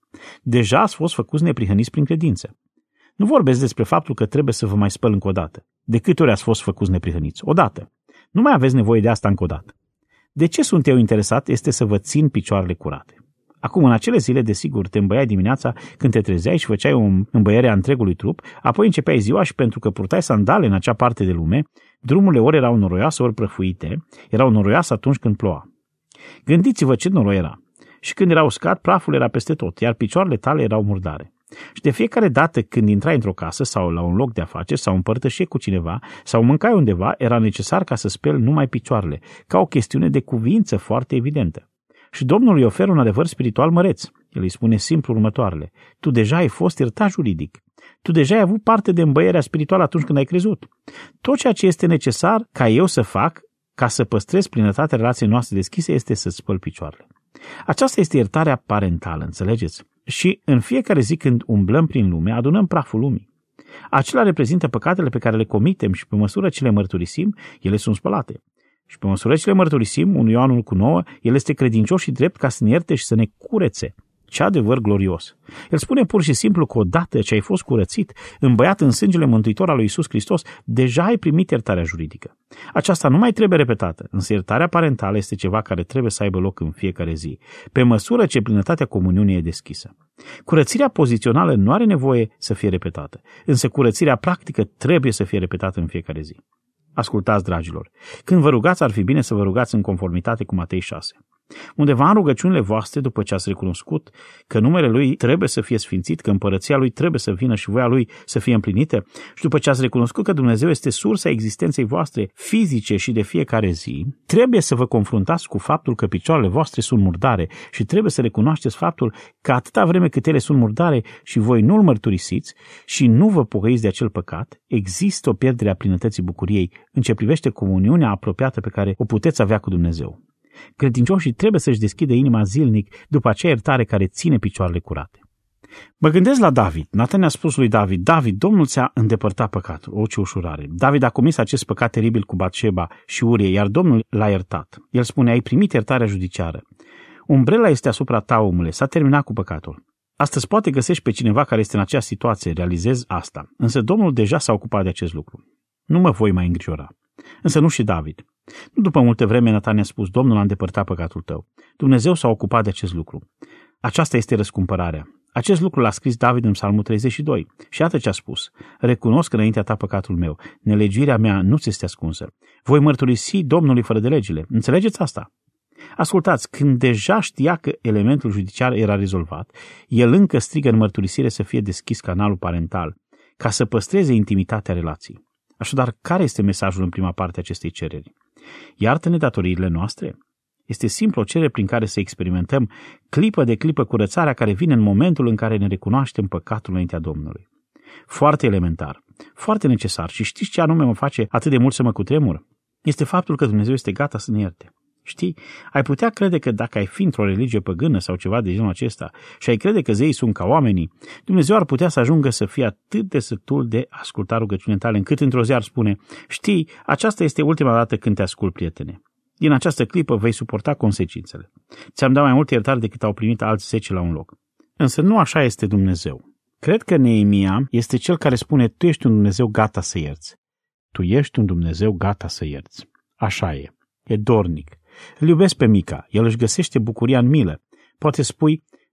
Deja ați fost făcuți neprihăniți prin credință. Nu vorbesc despre faptul că trebuie să vă mai spăl încă o dată. De câte ori ați fost făcuți neprihăniți? Odată. Nu mai aveți nevoie de asta încă o dată. De ce sunt eu interesat este să vă țin picioarele curate. Acum, în acele zile, desigur, te îmbăiai dimineața când te trezeai și făceai o îmbăiere a întregului trup, apoi începeai ziua și pentru că purtai sandale în acea parte de lume, drumurile ori erau noroioase, ori prăfuite, erau noroioase atunci când ploua. Gândiți-vă ce noroi era. Și când era uscat, praful era peste tot, iar picioarele tale erau murdare. Și de fiecare dată când intrai într-o casă sau la un loc de afaceri sau împărtășeai cu cineva sau mâncai undeva, era necesar ca să speli numai picioarele, ca o chestiune de cuvință foarte evidentă. Și Domnul îi oferă un adevăr spiritual măreț. El îi spune simplu următoarele: tu deja ai fost iertat juridic. Tu deja ai avut parte de îmbăierea spirituală atunci când ai crezut. Tot ceea ce este necesar ca eu să fac, ca să păstrez plinătatea relației noastre deschise, este să-ți spăl picioarele. Aceasta este iertarea parentală, înțelegeți? Și în fiecare zi când umblăm prin lume, adunăm praful lumii. Acela reprezintă păcatele pe care le comitem și pe măsură ce le mărturisim, ele sunt spălate. Și pe măsură ce le mărturisim, 1 Ioan 1,9, el este credincios și drept ca să ne ierte și să ne curețe. Ce adevăr glorios! El spune pur și simplu că odată ce ai fost curățit, îmbăiat în sângele mântuitor al lui Iisus Hristos, deja ai primit iertarea juridică. Aceasta nu mai trebuie repetată, însă iertarea parentală este ceva care trebuie să aibă loc în fiecare zi, pe măsură ce plinătatea comuniunii e deschisă. Curățirea pozițională nu are nevoie să fie repetată, însă curățirea practică trebuie să fie repetată în fiecare zi. Ascultați, dragilor, când vă rugați, ar fi bine să vă rugați în conformitate cu Matei 6. Undeva în rugăciunile voastre, după ce ați recunoscut că numele Lui trebuie să fie sfințit, că împărăția Lui trebuie să vină și voia Lui să fie împlinită, și după ce ați recunoscut că Dumnezeu este sursa existenței voastre fizice și de fiecare zi, trebuie să vă confruntați cu faptul că picioarele voastre sunt murdare și trebuie să recunoașteți faptul că atâta vreme cât ele sunt murdare și voi nu-l mărturisiți și nu vă pocăiți de acel păcat, există o pierdere a plinătății bucuriei în ce privește comuniunea apropiată pe care o puteți avea cu Dumnezeu. Credincioșii trebuie să-și deschidă inima zilnic după acea iertare care ține picioarele curate. Mă gândesc la David. Natan a spus lui David: David, Domnul ți-a îndepărtat păcatul. O, ce ușurare! David a comis acest păcat teribil cu Batșeba și Urie, iar Domnul l-a iertat. El spune: ai primit iertarea judiciară. Umbrela este asupra ta, omule, s-a terminat cu păcatul. Astăzi poate găsești pe cineva care este în acea situație, realizezi asta, însă Domnul deja s-a ocupat de acest lucru. Nu mă voi mai îngrijora. Însă nu și David. Nu după multă vreme Natan a spus: Domnul a îndepărtat păcatul tău. Dumnezeu s-a ocupat de acest lucru. Aceasta este răscumpărarea. Acest lucru l-a scris David în Psalmul 32. Și iată ce a spus: recunosc înaintea ta păcatul meu, nelegiuirea mea nu ți este ascunsă. Voi mărturisi Domnului fără de legile. Înțelegeți asta? Ascultați, când deja știa că elementul judiciar era rezolvat, el încă strigă în mărturisire să fie deschis canalul parental, ca să păstreze intimitatea relației. Așadar, care este mesajul în prima parte a acestei cereri? Iartă-ne datoriile noastre? Este simplu o cerere prin care să experimentăm clipă de clipă curățarea care vine în momentul în care ne recunoaștem păcatul înaintea Domnului. Foarte elementar, foarte necesar. Și știți ce anume mă face atât de mult să mă cutremur? Este faptul că Dumnezeu este gata să ne ierte. Știi, ai putea crede că dacă ai fi într-o religie păgână sau ceva de genul acesta și ai crede că zeii sunt ca oamenii, Dumnezeu ar putea să ajungă să fie atât de sătul de asculta rugăciunile tale, încât într-o zi ar spune: știi, aceasta este ultima dată când te ascult, prietene. Din această clipă vei suporta consecințele. Ți-am dat mai multe iertare decât au primit alți 10 la un loc. Însă nu așa este Dumnezeu. Cred că Neemia este cel care spune: tu ești un Dumnezeu gata să ierți. Tu ești un Dumnezeu gata să ierți. Așa e. E dornic. Îl iubesc pe Mica, el își găsește bucuria în milă. Poate spui: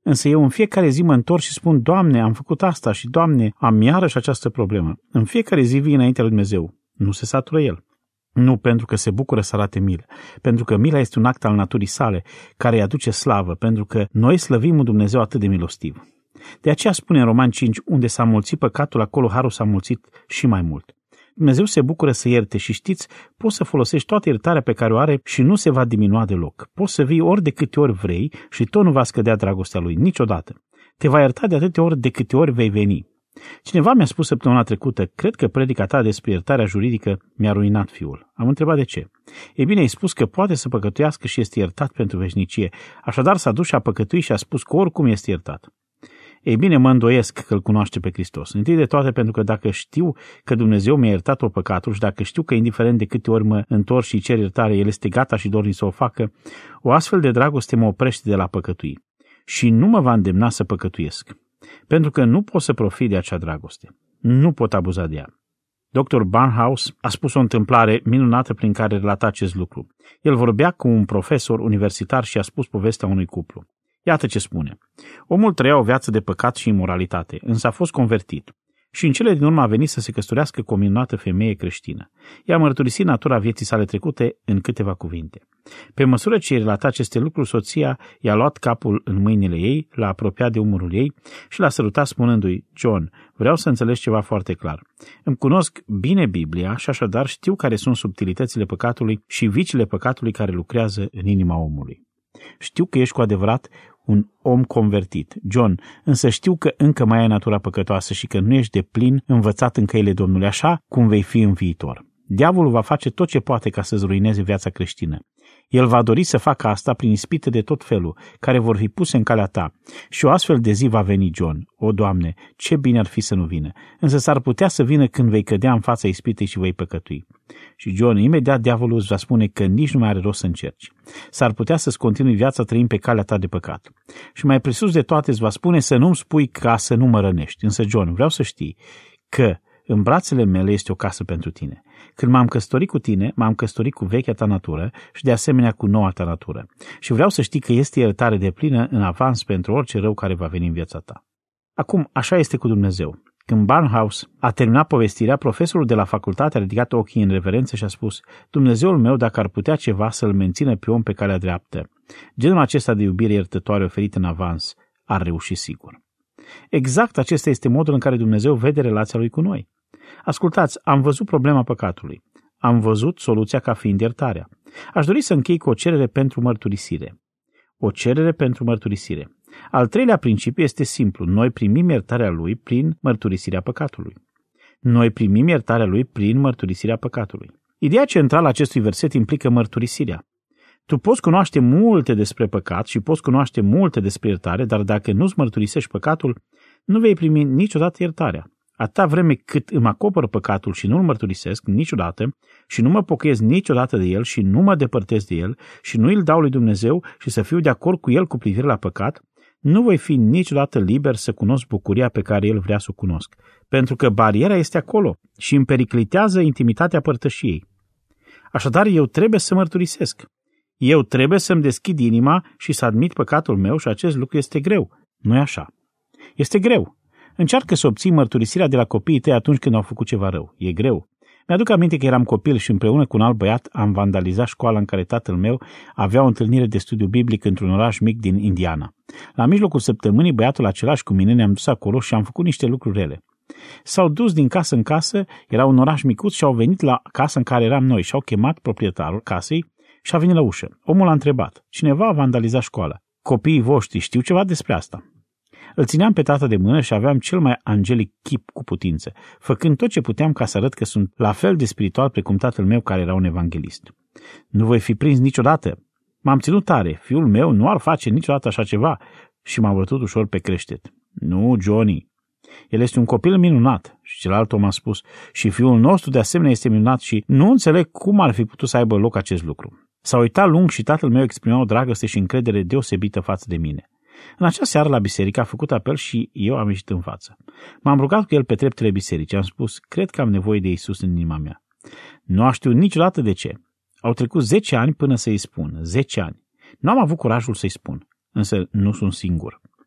Însă eu în fiecare zi mă întorc și spun, Doamne, am făcut asta și, Doamne, am iarăși această problemă. În fiecare zi vii înaintea lui Dumnezeu. Nu se satură El. Nu pentru că se bucură să arate milă, pentru că mila este un act al naturii sale care îi aduce slavă, pentru că noi slăvim un Dumnezeu atât de milostiv. De aceea spune în Romani 5, unde s-a mulțit păcatul, acolo harul s-a mulțit și mai mult. Dumnezeu se bucură să ierte și știți, poți să folosești toată iertarea pe care o are și nu se va diminua deloc. Poți să vii ori de câte ori vrei și tot nu va scădea dragostea lui, niciodată. Te va ierta de atâtea ori de câte ori vei veni. Cineva mi-a spus săptămâna trecută, cred că predica ta despre iertarea juridică mi-a ruinat fiul. Am întrebat de ce. Ei bine, ai spus că poate să păcătuiască și este iertat pentru veșnicie. Așadar s-a dus și a păcătuit și a spus că oricum este iertat. Ei bine, mă îndoiesc că îl cunoaște pe Hristos. Întâi de toate pentru că dacă știu că Dumnezeu mi-a iertat-o păcatul și dacă știu că indiferent de câte ori mă întorc și cer iertare, El este gata și dornic să o facă, o astfel de dragoste mă oprește de la păcătui. Și nu mă va îndemna să păcătuiesc. Pentru că nu pot să profit de acea dragoste. Nu pot abuza de ea. Dr. Barnhouse a spus o întâmplare minunată prin care relata acest lucru. El vorbea cu un profesor universitar și a spus povestea unui cuplu. Iată ce spune. Omul trăia o viață de păcat și imoralitate, însă a fost convertit. Și în cele din urmă a venit să se căsătorească cu o minunată femeie creștină. Ea a mărturisit natura vieții sale trecute în câteva cuvinte. Pe măsură ce relata aceste lucruri, soția i-a luat capul în mâinile ei, l-a apropiat de umărul ei și l-a sărutat spunându-i, John, vreau să înțelegi ceva foarte clar. Îmi cunosc bine Biblia și așadar știu care sunt subtilitățile păcatului și viciile păcatului care lucrează în inima omului. Știu că ești cu adevărat un om convertit, John, însă știu că încă mai ai natura păcătoasă și că nu ești deplin învățat în căile Domnului, așa cum vei fi în viitor. Diavolul va face tot ce poate ca să-ți ruineze viața creștină. El va dori să facă asta prin ispite de tot felul, care vor fi puse în calea ta. Și o astfel de zi va veni, John. O, Doamne, ce bine ar fi să nu vină. Însă s-ar putea să vină când vei cădea în fața ispitei și vei păcătui. Și, John, imediat diavolul îți va spune că nici nu mai are rost să încerci. S-ar putea să-ți continui viața trăind pe calea ta de păcat. Și mai presus de toate îți va spune să nu-mi spui ca să nu mă rănești. Însă, John, vreau să știi că în brațele mele este o casă pentru tine. Când m-am căsătorit cu tine, m-am căsătorit cu vechea ta natură și de asemenea cu noua ta natură. Și vreau să știi că este iertare deplină în avans pentru orice rău care va veni în viața ta. Acum, așa este cu Dumnezeu. Când Barnhouse a terminat povestirea, profesorul de la facultate a ridicat ochii în reverență și a spus, Dumnezeul meu, dacă ar putea ceva să-l mențină pe om pe calea dreaptă, genul acesta de iubire iertătoare oferită în avans, ar reuși sigur. Exact acesta este modul în care Dumnezeu vede relația Lui cu noi. Ascultați, am văzut problema păcatului. Am văzut soluția ca fiind iertarea. Aș dori să închei cu o cerere pentru mărturisire. O cerere pentru mărturisire. Al treilea principiu este simplu. Noi primim iertarea Lui prin mărturisirea păcatului. Noi primim iertarea Lui prin mărturisirea păcatului. Ideea centrală a acestui verset implică mărturisirea. Tu poți cunoaște multe despre păcat și poți cunoaște multe despre iertare, dar dacă nu-ți mărturisești păcatul, nu vei primi niciodată iertarea. Atâta vreme cât îmi acopăr păcatul și nu-l mărturisesc niciodată și nu mă pocăiesc niciodată de el și nu mă depărtez de el și nu îl dau lui Dumnezeu și să fiu de acord cu el cu privire la păcat, nu voi fi niciodată liber să cunosc bucuria pe care el vrea să o cunosc, pentru că bariera este acolo și îmi periclitează intimitatea părtășiei. Așadar, eu trebuie să mărturisesc. Eu trebuie să-mi deschid inima și să admit păcatul meu și acest lucru este greu. Nu-i așa? Este greu. Încearcă să obții mărturisirea de la copiii tăi atunci când au făcut ceva rău. E greu. Mi-aduc aminte că eram copil și împreună cu un alt băiat am vandalizat școala în care tatăl meu avea o întâlnire de studiu biblic într-un oraș mic din Indiana. La mijlocul săptămânii, băiatul același cu mine ne-am dus acolo și am făcut niște lucruri rele. S-au dus din casă în casă, era un oraș micuț și au venit la casa în care eram noi și au chemat proprietarul casei și a venit la ușă. Omul a întrebat, cineva a vandalizat școala. Copiii voștri știu ceva despre asta? Îl țineam pe tată de mână și aveam cel mai angelic chip cu putință, făcând tot ce puteam ca să arăt că sunt la fel de spiritual precum tatăl meu care era un evanghelist. Nu voi fi prins niciodată. M-am ținut tare, fiul meu nu ar face niciodată așa ceva și m-a bătut ușor pe creștet. Nu, Johnny. El este un copil minunat. Și celălalt om a spus, și fiul nostru de asemenea este minunat și nu înțeleg cum ar fi putut să aibă loc acest lucru. S-a uitat lung și tatăl meu exprima o dragoste și încredere deosebită față de mine. În acea seară la biserică a făcut apel și eu am ieșit în față. M-am rugat cu el pe treptele bisericii. Am spus, cred că am nevoie de Iisus în inima mea. Nu știu niciodată de ce. Au trecut 10 ani până să-i spun. 10 ani. Nu am avut curajul să-i spun. Însă nu sunt singur.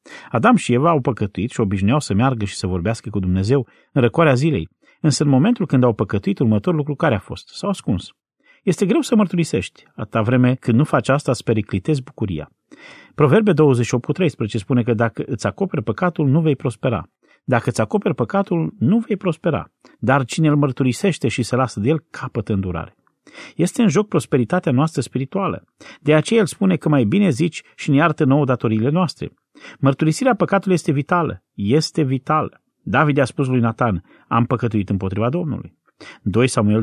Adam și Eva au păcătuit și obișnuiau să meargă și să vorbească cu Dumnezeu în răcoarea zilei, însă în momentul când au păcătuit, următorul lucru care a fost? S-au ascuns. Este greu să mărturisești, atâta vreme când nu faci asta îți periclitezi bucuria. Proverbe 28:13 spune că dacă îți acoperi păcatul, nu vei prospera. Dacă îți acoperi păcatul, nu vei prospera, dar cine îl mărturisește și se lasă de el, capătă îndurare. Este în joc prosperitatea noastră spirituală. De aceea el spune că mai bine zici și ne iartă nouă datoriile noastre. Mărturisirea păcatului este vitală. Este vitală. David a spus lui Natan, am păcătuit împotriva Domnului. 2 Samuel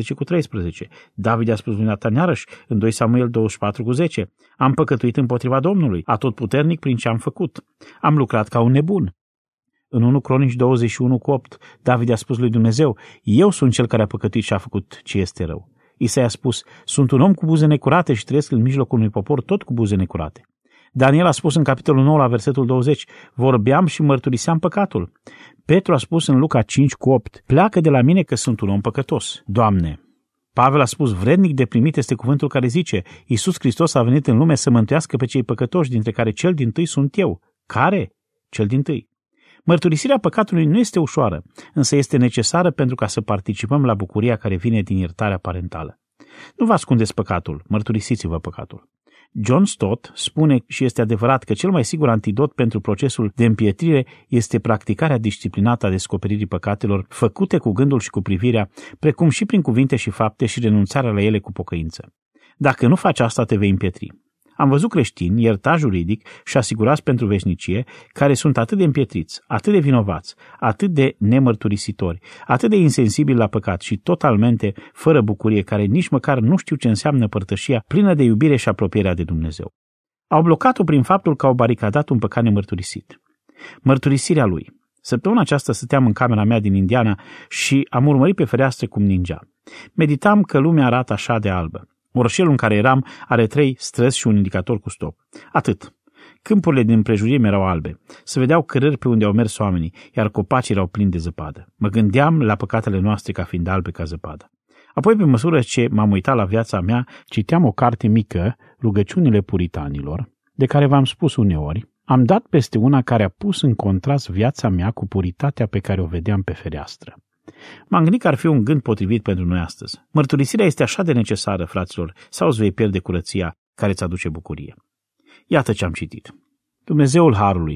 12:13. David a spus lui Natan iarăși în 2 Samuel 24:10. Am păcătuit împotriva Domnului, atotputernic prin ce am făcut. Am lucrat ca un nebun. În 1 Cronici 21:8, David a spus lui Dumnezeu, eu sunt cel care a păcătuit și a făcut ce este rău. Isaia a spus, sunt un om cu buze necurate și trăiesc în mijlocul unui popor tot cu buze necurate. Daniel a spus în capitolul 9 la versetul 20, vorbeam și mărturiseam păcatul. Petru a spus în Luca 5:8, pleacă de la mine că sunt un om păcătos. Doamne! Pavel a spus, vrednic de primit este cuvântul care zice, Iisus Hristos a venit în lume să mântuiască pe cei păcătoși, dintre care cel dintâi sunt eu. Care? Cel dintâi. Mărturisirea păcatului nu este ușoară, însă este necesară pentru ca să participăm la bucuria care vine din iertarea parentală. Nu vă ascundeți păcatul, mărturisiți-vă păcatul. John Stott spune și este adevărat că cel mai sigur antidot pentru procesul de împietrire este practicarea disciplinată a descoperirii păcatelor făcute cu gândul și cu privirea, precum și prin cuvinte și fapte și renunțarea la ele cu pocăință. Dacă nu faci asta, te vei împietri. Am văzut creștini, iertați juridic și asigurați pentru veșnicie, care sunt atât de împietriți, atât de vinovați, atât de nemărturisitori, atât de insensibili la păcat și totalmente fără bucurie, care nici măcar nu știu ce înseamnă părtășia plină de iubire și apropierea de Dumnezeu. Au blocat-o prin faptul că au baricadat un păcat nemărturisit. Mărturisirea lui. Săptămâna aceasta stăteam în camera mea din Indiana și am urmărit pe fereastră cum ningea. Meditam că lumea arată așa de albă. Orășelul în care eram are 3 străzi și un indicator cu stop. Atât. Câmpurile din împrejurime erau albe. Se vedeau cărări pe unde au mers oamenii, iar copacii erau plini de zăpadă. Mă gândeam la păcatele noastre ca fiind albe ca zăpada. Apoi, pe măsură ce m-am uitat la viața mea, citeam o carte mică, Rugăciunile Puritanilor, de care v-am spus uneori. Am dat peste una care a pus în contrast viața mea cu puritatea pe care o vedeam pe fereastră. M-am gândit că ar fi un gând potrivit pentru noi astăzi. Mărturisirea este așa de necesară, fraților, sau îți vei pierde curăția care îți aduce bucurie. Iată ce am citit. Dumnezeul Harului,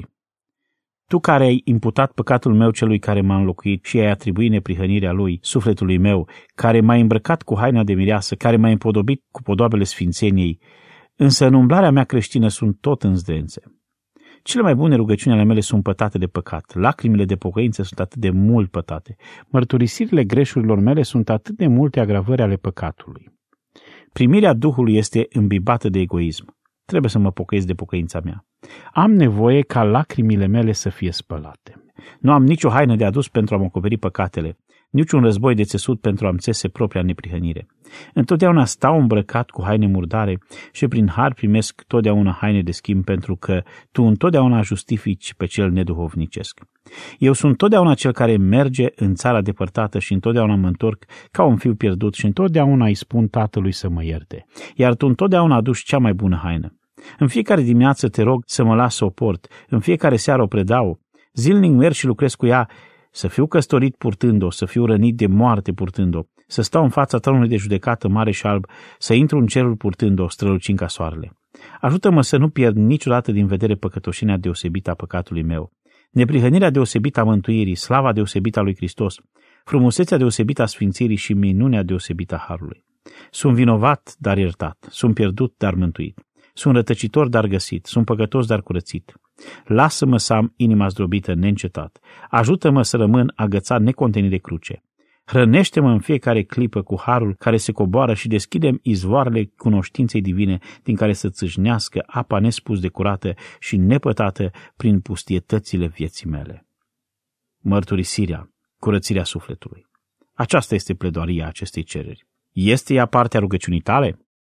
Tu care ai imputat păcatul meu celui care m-a înlocuit și ai atribuit neprihănirea lui, sufletului meu, care m-a îmbrăcat cu haina de mireasă, care m-a împodobit cu podoabele sfințeniei, însă în umblarea mea creștină sunt tot în zdrențe. Cele mai bune rugăciuni ale mele sunt pătate de păcat, lacrimile de pocăință sunt atât de mult pătate, mărturisirile greșurilor mele sunt atât de multe agravări ale păcatului. Primirea Duhului este îmbibată de egoism. Trebuie să mă pocăiesc de pocăința mea. Am nevoie ca lacrimile mele să fie spălate. Nu am nicio haină de adus pentru a-mi acoperi păcatele, niciun război de țesut pentru a-mi țese propria neprihănire. Întotdeauna stau îmbrăcat cu haine murdare și prin har primesc totdeauna haine de schimb, pentru că Tu întotdeauna justifici pe cel neduhovnicesc. Eu sunt totdeauna cel care merge în țara depărtată și întotdeauna mă întorc ca un fiu pierdut și întotdeauna îi spun tatălui să mă ierte. Iar Tu întotdeauna aduci cea mai bună haină. În fiecare dimineață te rog să mă las să o port, în fiecare seară o predau, zilnic merg și lucrez cu ea, să fiu căsătorit purtând-o, să fiu rănit de moarte purtând-o, să stau în fața tronului de judecată mare și alb, să intru în cerul purtând-o, strălucind ca soarele. Ajută-mă să nu pierd niciodată din vedere păcătoșenia deosebită a păcatului meu, neprihănirea deosebită a mântuirii, slava deosebită a lui Hristos, frumusețea deosebită a sfințirii și minunea deosebită a harului. Sunt vinovat, dar iertat, sunt pierdut, dar mântuit. Sunt rătăcitor, dar găsit, sunt păcătos, dar curățit. Lasă-mă să am inima zdrobită neîncetat. Ajută-mă să rămân agățat necontenit de cruce. Hrănește-mă în fiecare clipă cu harul care se coboară și deschide-mi izvoarele cunoștinței divine din care să țâșnească apa nespus de curată și nepătată prin pustietățile vieții mele. Mărturisirea, curățirea sufletului. Aceasta este pledoaria acestei cereri. Este ea partea rugăciunii tale?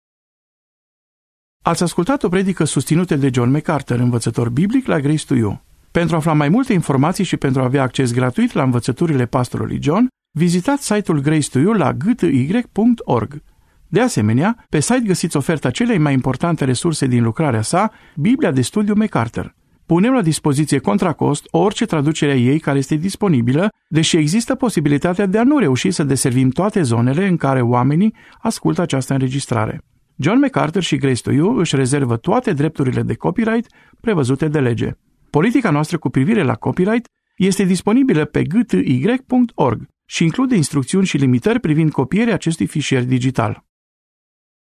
Ați ascultat o predică susținută de John MacArthur, învățător biblic la Grace to You. Pentru a afla mai multe informații și pentru a avea acces gratuit la învățăturile pastorului John, vizitați site-ul Grace to You la gty.org. De asemenea, pe site găsiți oferta celei mai importante resurse din lucrarea sa, Biblia de studiu MacArthur. Punem la dispoziție contra cost orice traducere a ei care este disponibilă, deși există posibilitatea de a nu reuși să deservim toate zonele în care oamenii ascultă această înregistrare. John MacArthur și Grace to You își rezervă toate drepturile de copyright prevăzute de lege. Politica noastră cu privire la copyright este disponibilă pe gty.org și include instrucțiuni și limitări privind copierea acestui fișier digital.